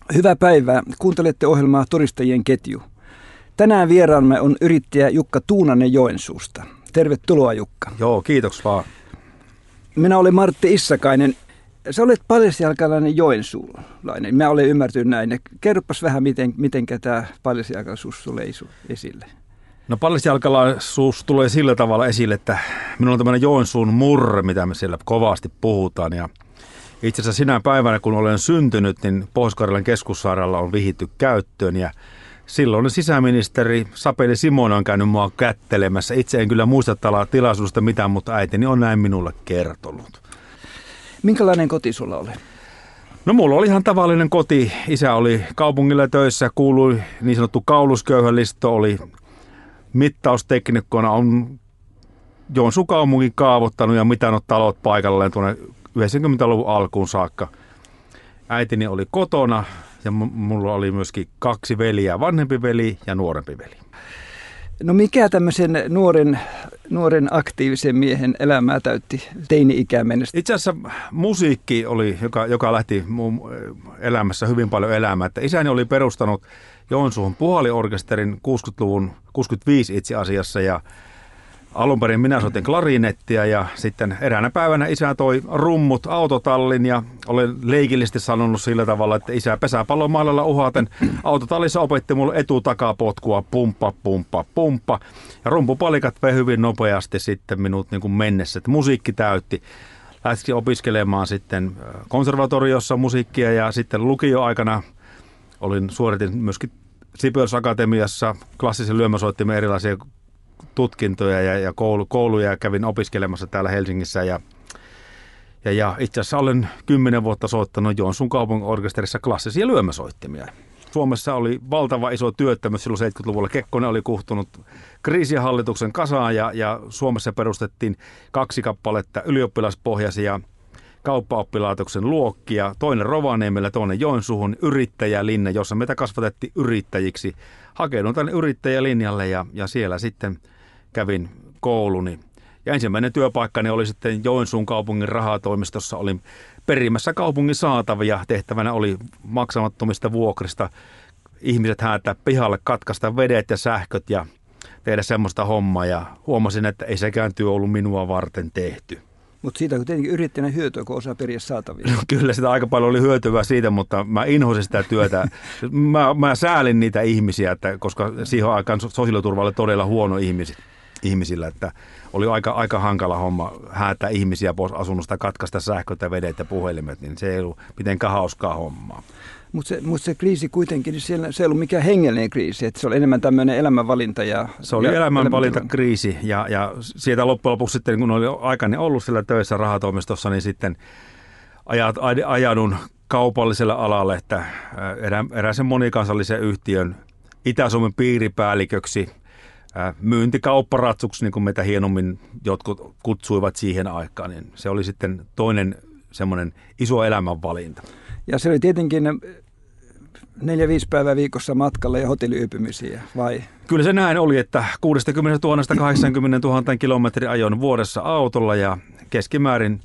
Hyvää päivää. Kuuntelette ohjelmaa Todistajien ketju. Tänään vieraamme on yrittäjä Jukka Tuunanen Joensuusta. Tervetuloa, Jukka. Joo, kiitos vaan. Minä olen Martti Issakainen. Sä olet paljasjalkalainen joensuulainen. Mä olen ymmärtänyt näin. Kerropas vähän, miten tämä paljasjalkalaisuus tulee esille. No paljasjalkalaisuus tulee sillä tavalla esille, että minulla on tämmöinen Joensuun murre, mitä me siellä kovasti puhutaan. Ja itse asiassa sinä päivänä, kun olen syntynyt, niin Pohjois-Karjalan keskussairaala on vihitty käyttöön. Ja silloin sisäministeri Sapeli Simonen on käynyt mua kättelemässä. Itse en kyllä muista tilaisuudesta mitään, mutta äitini on näin minulle kertonut. Minkälainen koti sulla oli? No mulla oli ihan tavallinen koti. Isä oli kaupungilla töissä, kuului niin sanottu kaulusköyhälisto, oli mittausteknikkona, on Joensuun kaupungin kaavoittanut ja mitannut talot paikalleen tuonne 90-luvun alkuun saakka. Äitini oli kotona ja mulla oli myöskin 2 veliä, vanhempi veli ja nuorempi veli. No mikä tämmöisen nuoren aktiivisen miehen elämää täytti teini-ikään mennessä? Itse asiassa musiikki oli, joka lähti mun elämässä hyvin paljon elämään. Että isäni oli perustanut Joensuun puhaliorkesterin 60-luvun, 65 itse asiassa, ja alun perin minä soitin klarinettia ja sitten eräänä päivänä isä toi rummut autotallin ja olen leikillisesti sanonut sillä tavalla, että isä pesäpallomailalla uhaten autotallissa opetti mulle etutakapotkua, pumppa. Ja rumpupalikat vei hyvin nopeasti sitten minut niin kuin mennessä, että musiikki täytti. Lähtisin opiskelemaan sitten konservatoriossa musiikkia ja sitten lukioaikana suoritin myöskin Sibelius Akatemiassa klassisen lyömäsoittimen erilaisia tutkintoja ja kouluja kävin opiskelemassa täällä Helsingissä ja itse asiassa olen 10 vuotta soittanut Joensuun kaupunginorkesterissa klassisia lyömäsoittimia. Suomessa oli valtava iso työttömyys silloin 70-luvulla. Kekkonen oli kuhtunut kriisihallituksen kasaan ja Suomessa perustettiin 2 kappaletta ylioppilaspohjaisia kauppaoppilaitoksen luokkia. Toinen Rovaniemellä, toinen Joensuuhun yrittäjälinja, jossa meitä kasvatettiin yrittäjiksi. Hakeudun tänne yrittäjälinjalle ja siellä sitten kävin kouluni. Ja ensimmäinen työpaikkani oli sitten Joensuun kaupungin rahatoimistossa. Olin perimässä kaupungin saatavia. Tehtävänä oli maksamattomista vuokrista ihmiset häätää pihalle, katkaista vedet ja sähköt ja tehdä semmoista hommaa. Ja huomasin, että ei sekään työ ollut minua varten tehty. Mutta siitä on tietenkin yrittäjänä hyötyä, kun osaa periä saatavia. Kyllä sitä aika paljon oli hyötyä siitä, mutta mä inhosin sitä työtä. Mä säälin niitä ihmisiä, koska siihen aikaan sosiaaliturva oli todella huono ihmisillä, että oli aika hankala homma häätää ihmisiä pois asunnosta, katkaista sähköt ja vedet ja puhelimet, niin se ei ollut mitenkään hauskaa hommaa. Mutta se kriisi kuitenkin, se ei ollut mikään hengellinen kriisi, että se oli enemmän tämmöinen elämänvalinta. Se oli elämänvalintakriisi ja sieltä loppujen lopuksi sitten, kun oli aikani ollut siellä töissä rahatoimistossa, niin sitten ajaudun kaupalliselle alalle, että erääsen monikansallisen yhtiön Itä-Suomen piiripäälliköksi, myyntikaupparatsuksi, niin kuin meitä hienommin jotkut kutsuivat siihen aikaan, niin se oli sitten toinen semmoinen iso elämänvalinta. Ja se oli tietenkin 4-5 päivää viikossa matkalla ja hotelliyöpymisiä, vai? Kyllä se näin oli, että 60 000 80 000 kilometrin ajoin vuodessa autolla ja keskimäärin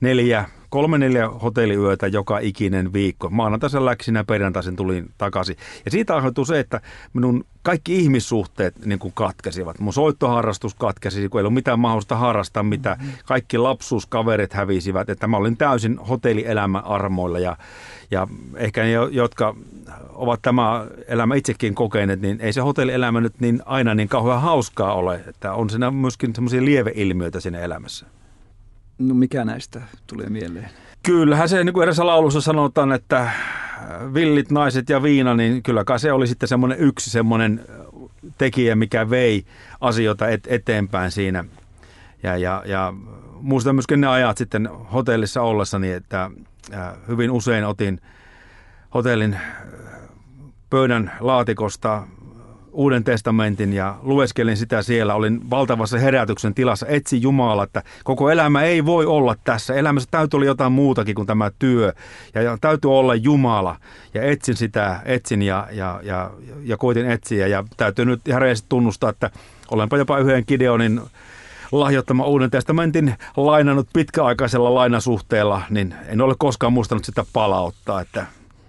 3-4 hotelliyötä joka ikinen viikko. Maanantaisin läksin ja perjantaisin tulin takaisin. Ja siitä aiheutui se, että minun kaikki ihmissuhteet niin kuin katkesivat. Mun soittoharrastus katkesi, kun ei ollut mitään mahdollista harrastaa, mitä kaikki lapsuuskaverit hävisivät. Että mä olin täysin hotellielämän armoilla ja ehkä ne, jotka ovat tämä elämä itsekin kokeneet, niin ei se hotellielämä nyt niin aina niin kauhean hauskaa ole. Että on siinä myöskin semmoisia lieveilmiöitä siinä elämässä. No mikä näistä tulee mieleen? Kyllähän se, niin kuin erässä laulussa sanotaan, että villit naiset ja viina, niin kylläkään se oli sitten yksi semmoinen tekijä, mikä vei asioita eteenpäin siinä. Ja muistan myöskin ne ajat sitten hotellissa ollessani, että hyvin usein otin hotellin pöydän laatikosta Uuden testamentin ja lueskelin sitä siellä. Olin valtavassa herätyksen tilassa, etsin Jumalaa, että koko elämä ei voi olla tässä. Elämässä täytyy olla jotain muutakin kuin tämä työ ja täytyy olla Jumala. Ja etsin ja koitin etsiä ja täytyy nyt ihan reisesti tunnustaa, että olenpa jopa yhden Gideonin lahjoittama Uuden testamentin lainannut pitkäaikaisella lainasuhteella, niin en ole koskaan muistanut sitä palauttaa, että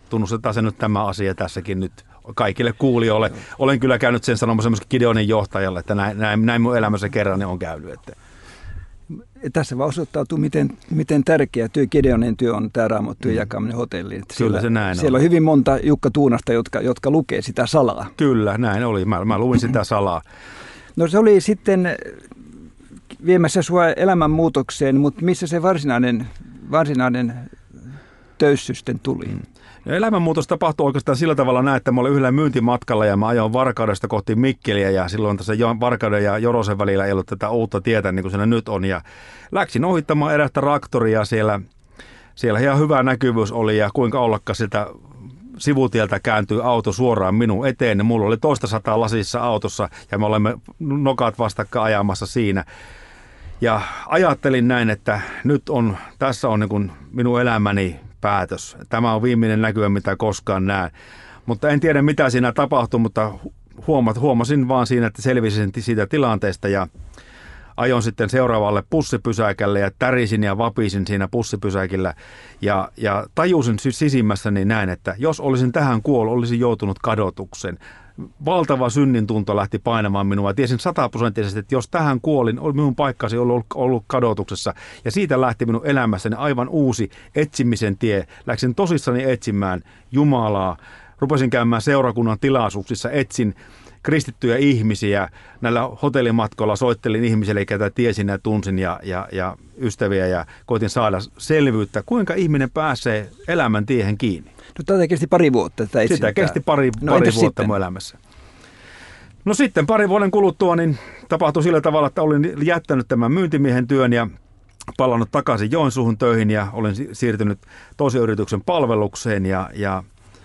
tunnustetaan se nyt tämä asia tässäkin nyt kaikille kuulijoille. Olen kyllä käynyt sen sanomassa myös Gideonin johtajalle, että näin mun elämässä kerran on käynyt. Että. Tässä vaan osoittautuu, miten tärkeä Gideonin työ on tämä Raamattujen jakaminen hotelliin. Kyllä se näin siellä on hyvin monta Jukka Tuunasta, jotka lukee sitä salaa. Kyllä, näin oli. Mä luin sitä salaa. No se oli sitten viemässä sua elämänmuutokseen, mutta missä se varsinainen töyssy sitten tuli? No, elämänmuutos tapahtui oikeastaan sillä tavalla että mä olin yhdellä myyntimatkalla ja mä ajoin Varkaudesta kohti Mikkeliä ja silloin tässä Varkauden ja Jorosen välillä ei ollut tätä uutta tietä niin kuin siinä nyt on ja läksin ohittamaan erästä traktoria siellä ihan hyvä näkyvyys oli ja kuinka ollakaan sitä sivutieltä kääntyi auto suoraan minun eteen. Mulla oli 200 lasissa autossa ja me olemme nokat vastakkain ajamassa siinä. Ja ajattelin näin, että tässä on niin kuin minun elämäni päätös. Tämä on viimeinen näkymä, mitä koskaan näen. Mutta en tiedä, mitä siinä tapahtui, mutta huomasin vaan siinä, että selvisin siitä tilanteesta ja ajoin sitten seuraavalle bussipysäkälle ja tärisin ja vapisin siinä bussipysäkillä. Ja tajusin sisimmässäni näin, että jos olisin tähän kuollut, olisin joutunut kadotuksen. Valtava synnintunto lähti painamaan minua. Tiesin 100%, että jos tähän kuolin, minun paikkasi ollut kadotuksessa. Ja siitä lähti minun elämässäni aivan uusi etsimisen tie. Läksin tosissani etsimään Jumalaa. Rupesin käymään seurakunnan tilaisuuksissa, etsin kristittyjä ihmisiä. Näillä hotellimatkoilla soittelin ihmisille, ketä tiesin ja tunsin ja ystäviä ja koitin saada selvyyttä, kuinka ihminen pääsee elämän tiehen kiinni. No tätä kesti pari vuotta. Sitä kesti pari vuotta mun elämässä. No sitten parin vuoden kuluttua niin tapahtui sillä tavalla, että olin jättänyt tämän myyntimiehen työn ja palannut takaisin Joensuuhun töihin ja olin siirtynyt toisen yrityksen palvelukseen ja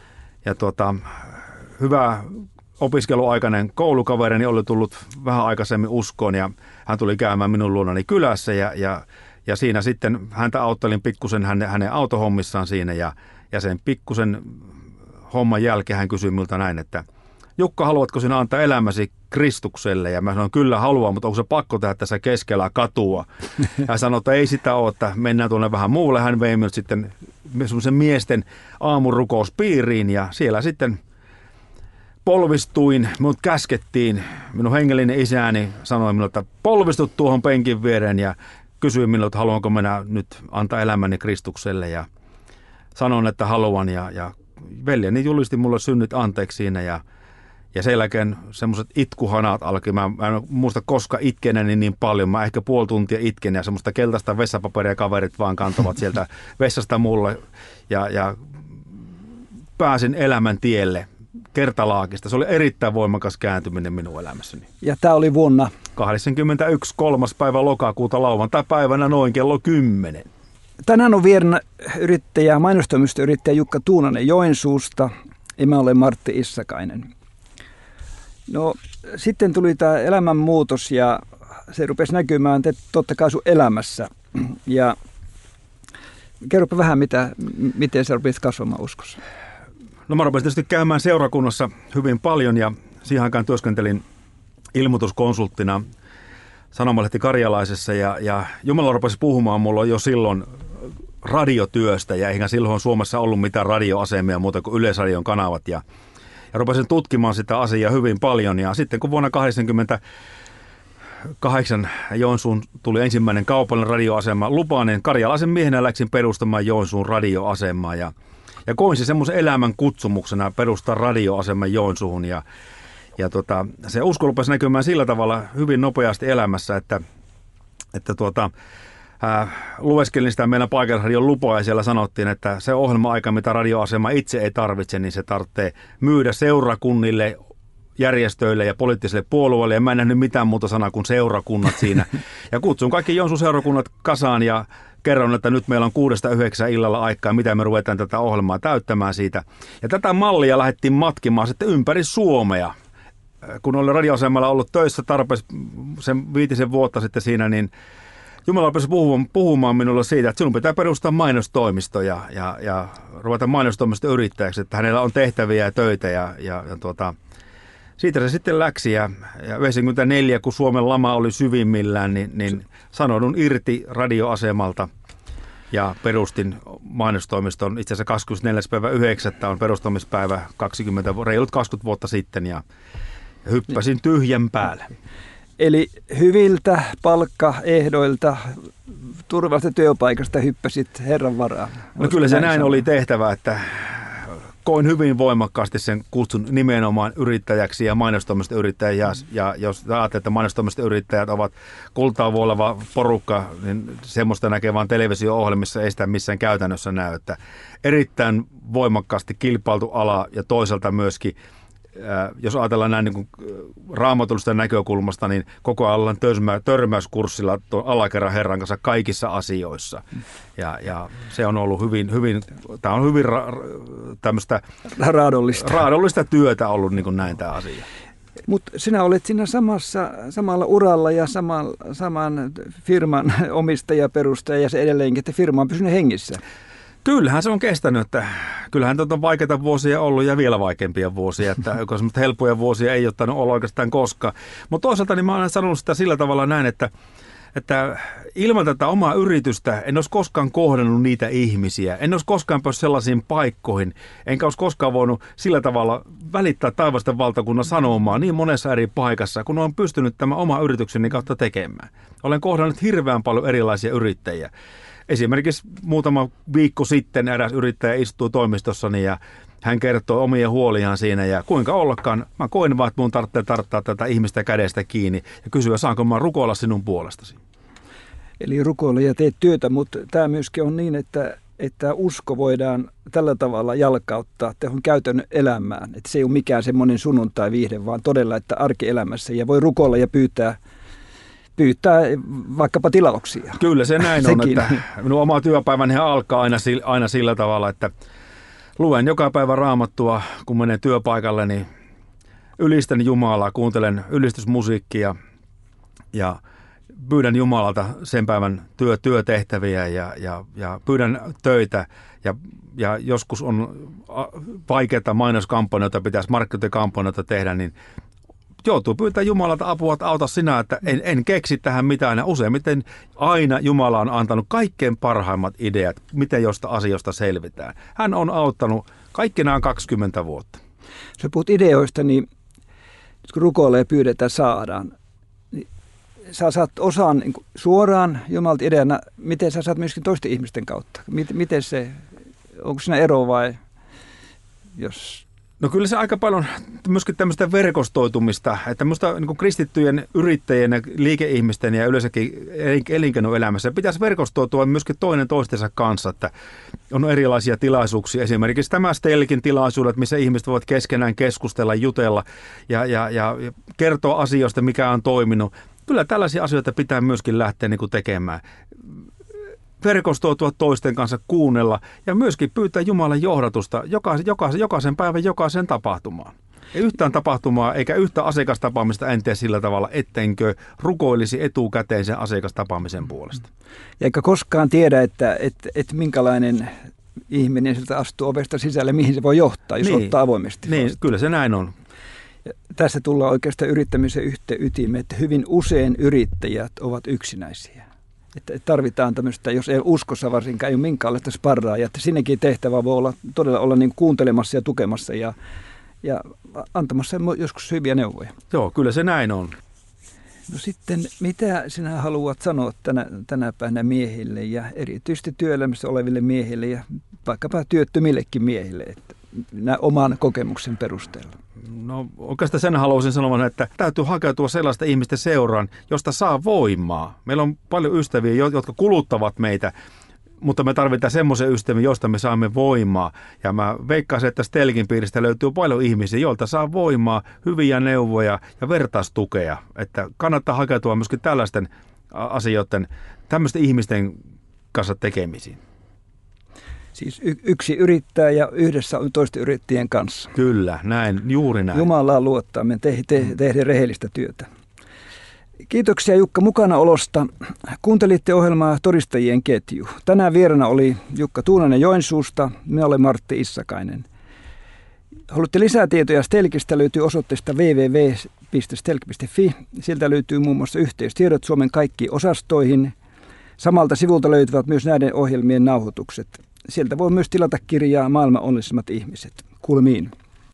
hyvä opiskeluaikainen koulukaverini oli tullut vähän aikaisemmin uskoon ja hän tuli käymään minun luonani kylässä ja siinä sitten häntä auttelin pikkusen hänen autohommissaan siinä ja sen pikkusen homman jälkeen hän kysyi minulta näin, että Jukka, haluatko sinä antaa elämäsi Kristukselle? Ja mä sanoin, kyllä haluan, mutta onko se pakko tehdä tässä keskellä katua? Hän sanoi, että ei sitä ole, että mennään tuonne vähän muulle. Hän vei minut sitten semmoisen miesten aamurukouspiiriin ja siellä sitten polvistuin, minut käskettiin. Minun hengellinen isäni sanoi minulle, että polvistut tuohon penkin viereen ja kysyi minulta, että haluanko minä nyt antaa elämäni Kristukselle ja sanoin, että haluan ja veljeni julisti mulle synnit anteeksi siinä ja sen jälkeen semmoiset itkuhanat alkoi. Mä en muista koska itkeneni niin paljon. Mä ehkä puoli tuntia itken ja semmoista keltaista vessapaperia kaverit vaan kantavat sieltä vessasta mulle ja pääsin elämän tielle kertalaakista. Se oli erittäin voimakas kääntyminen minun elämässäni. Ja tämä oli vuonna? 81. 3. päivä lokakuuta lauantai-päivänä noin kello 10. Tänään on vieraana mainostoimistoyrittäjä Jukka Tuunanen Joensuusta ja mä olen Martti Issakainen. No sitten tuli tämä elämänmuutos ja se rupesi näkymään totta kai sun elämässä. Ja kerropa vähän, miten sä rupesi kasvamaan uskossa. No mä rupesin tietysti käymään seurakunnassa hyvin paljon ja siihen aikaan työskentelin ilmoituskonsulttina Sanomalehti Karjalaisessa ja Jumala rupesi puhumaan mulla jo silloin radiotyöstä ja eihän silloin Suomessa ollut mitään radioasemia muuta kuin Yleisradion kanavat ja rupesin tutkimaan sitä asiaa hyvin paljon ja sitten kun vuonna 1988 Joensuun tuli ensimmäinen kaupallinen radioasema lupaan, niin karjalaisen miehenä läksin perustamaan Joensuun radioasemaa ja koin se semmoisen elämän kutsumuksena perustaa radioaseman Joensuuhun ja se usko rupesi näkymään sillä tavalla hyvin nopeasti elämässä, että lueskelin sitä meidän paikallisradion lupaa ja siellä sanottiin, että se ohjelma-aika, mitä radioasema itse ei tarvitse, niin se tarvitsee myydä seurakunnille, järjestöille ja poliittisille puolueille. Ja mä en nähnyt mitään muuta sanaa kuin seurakunnat siinä. Ja kutsun kaikki Joensuun seurakunnat kasaan ja kerron, että nyt meillä on 6-9 illalla aikaa, mitä me ruvetaan tätä ohjelmaa täyttämään siitä. Ja tätä mallia lähdettiin matkimaan sitten ympäri Suomea. Kun olin radioasemalla ollut töissä tarpeeksi sen 5 vuotta sitten siinä, niin Jumala rupesi puhumaan minulle siitä, että sinun pitää perustaa mainostoimisto ja ruveta mainostoimistoyrittäjäksi, että hänellä on tehtäviä ja töitä siitä se sitten läksi ja 94, kun Suomen lama oli syvimmillään, niin sanoudun irti radioasemalta ja perustin mainostoimiston itse asiassa 24.9. on perustamispäivä reilut 20 vuotta sitten ja hyppäsin tyhjän päälle. Eli hyviltä palkkaehdoilta, turvallisesta työpaikasta hyppäsit Herran varaan. No kyllä se näin oli tehtävä, että koin hyvin voimakkaasti sen kutsun nimenomaan yrittäjäksi ja mainostoimistoyrittäjäksi. Ja jos ajattelee, että mainostoimistoyrittäjät ovat kultaa vuoleva porukka, niin semmoista näkee vaan televisio-ohjelmissa, ei sitä missään käytännössä näy. Että erittäin voimakkaasti kilpailtu ala ja toisaalta myöskin, jos ajatellaan näin niin kuin raamatullisesta näkökulmasta, niin koko ajan ollaan törmäyskurssilla alakerran Herran kanssa kaikissa asioissa. Ja se on ollut hyvin tämä on hyvin tämmöistä raadollista työtä ollut niin kuin näin tämä asia. Mutta sinä olet siinä samalla uralla ja saman firman omistaja, perustaja ja se edelleenkin, että firma on pysynyt hengissä. Kyllähän se on kestänyt, että kyllähän on vaikeita vuosia ollut ja vielä vaikeampia vuosia, että semmoista helppoja vuosia ei ottanut olla oikeastaan koskaan. Mutta toisaalta niin mä olen sanonut sitä sillä tavalla näin, että ilman tätä omaa yritystä en olisi koskaan kohdannut niitä ihmisiä, en olisi koskaan päässyt sellaisiin paikkoihin, enkä olisi koskaan voinut sillä tavalla välittää taivasten valtakunnan sanomaa niin monessa eri paikassa, kun olen pystynyt tämän oma yritykseni kautta tekemään. Olen kohdannut hirveän paljon erilaisia yrittäjiä. Esimerkiksi muutama viikko sitten eräs yrittäjä istui toimistossani ja hän kertoi omia huoliaan siinä ja kuinka ollakaan. Mä koin vaan, että mun tarvitsee tarttaa tätä ihmistä kädestä kiinni ja kysyä, saanko mä rukoilla sinun puolestasi. Eli rukoilla ja teet työtä, mutta tämä myöskin on niin, että usko voidaan tällä tavalla jalkauttaa tehon käytännön elämään. Että se ei ole mikään semmoinen sunnuntai-viihde, vaan todella, että arkielämässä ja voi rukoilla ja pyytää vaikkapa tilauksia. Kyllä se näin on, että minun oma työpäiväni alkaa aina sillä tavalla, että luen joka päivä Raamattua, kun menen työpaikalle, niin ylistän Jumalaa, kuuntelen ylistysmusiikkia ja pyydän Jumalalta sen päivän työtehtäviä ja pyydän töitä ja joskus on vaikeita mainoskampanjoita, pitäisi markkinointikampanjoita tehdä, niin joutuu pyytämään Jumalalta apua, että auta sinä, että en keksi tähän mitään. Ja useimmiten aina Jumala on antanut kaikkein parhaimmat ideat, miten josta asioista selvitään. Hän on auttanut kaikkinaan 20 vuotta. Jos puhut ideoista, niin kun rukoilee ja pyydetään saadaan, niin sä saat osaan niin suoraan Jumalalta ideana, miten sä saat myöskin toisten ihmisten kautta? Miten se, onko siinä ero vai jos... No kyllä se aika paljon myöskin tämmöistä verkostoitumista, että minusta niin kristittyjen yrittäjien ja liikeihmisten ja yleensäkin elinkeinoelämässä pitäisi verkostoitua myöskin toinen toistensa kanssa, että on erilaisia tilaisuuksia. Esimerkiksi tämä Stelkin tilaisuudet, missä ihmiset voivat keskenään keskustella, jutella ja kertoa asioista, mikä on toiminut. Kyllä tällaisia asioita pitää myöskin lähteä niin kuin tekemään. Verkostoitua toisten kanssa, kuunnella ja myöskin pyytää Jumalan johdatusta jokaisen päivän jokaisen tapahtumaan. Ei yhtään tapahtumaa eikä yhtä asiakastapaamista en tee sillä tavalla, ettenkö rukoilisi etukäteen sen asiakastapaamisen puolesta. Ja eikä koskaan tiedä, että minkälainen ihminen sieltä astuu ovesta sisälle, mihin se voi johtaa, jos ottaa avoimesti. Niin, kyllä se näin on. Ja tässä tullaan oikeastaan yrittämisen ytimeen, että hyvin usein yrittäjät ovat yksinäisiä. Että tarvitaan tämmöistä, jos ei uskossa varsinkaan, ei ole minkäänlaista sparraa, ja että sinnekin tehtävä voi todella olla niin kuuntelemassa ja tukemassa ja antamassa joskus hyviä neuvoja. Joo, kyllä se näin on. No sitten, mitä sinä haluat sanoa tänä päivänä miehille ja erityisesti työelämässä oleville miehille ja vaikkapa työttömillekin miehille, että oman kokemuksen perusteella? No oikeastaan sen haluaisin sanoa, että täytyy hakeutua sellaista ihmisten seuraan, josta saa voimaa. Meillä on paljon ystäviä, jotka kuluttavat meitä, mutta me tarvitaan semmoisen ystäviä, josta me saamme voimaa. Ja mä veikkaisin, että Stelkin piiristä löytyy paljon ihmisiä, joilta saa voimaa, hyviä neuvoja ja vertaistukea. Että kannattaa hakeutua myöskin tällaisten asioiden, tämmöisten ihmisten kanssa tekemisiin. Siis yksi yrittää ja yhdessä on toisten yrittäjien kanssa. Kyllä, näin, juuri näin. Jumalaan luottaa, me tehdään rehellistä työtä. Kiitoksia Jukka mukanaolosta. Kuuntelitte ohjelmaa Todistajien ketju. Tänään vieraana oli Jukka Tuunanen Joensuusta, minä olen Martti Issakainen. Haluatte lisää tietoja Stelkistä, löytyy osoitteesta www.stelk.fi. Sieltä löytyy muun muassa yhteystiedot Suomen kaikkiin osastoihin. Samalta sivulta löytyvät myös näiden ohjelmien nauhoitukset. Sieltä voi myös tilata kirjaa Maailman onnellisimmat ihmiset. Kuulemiin.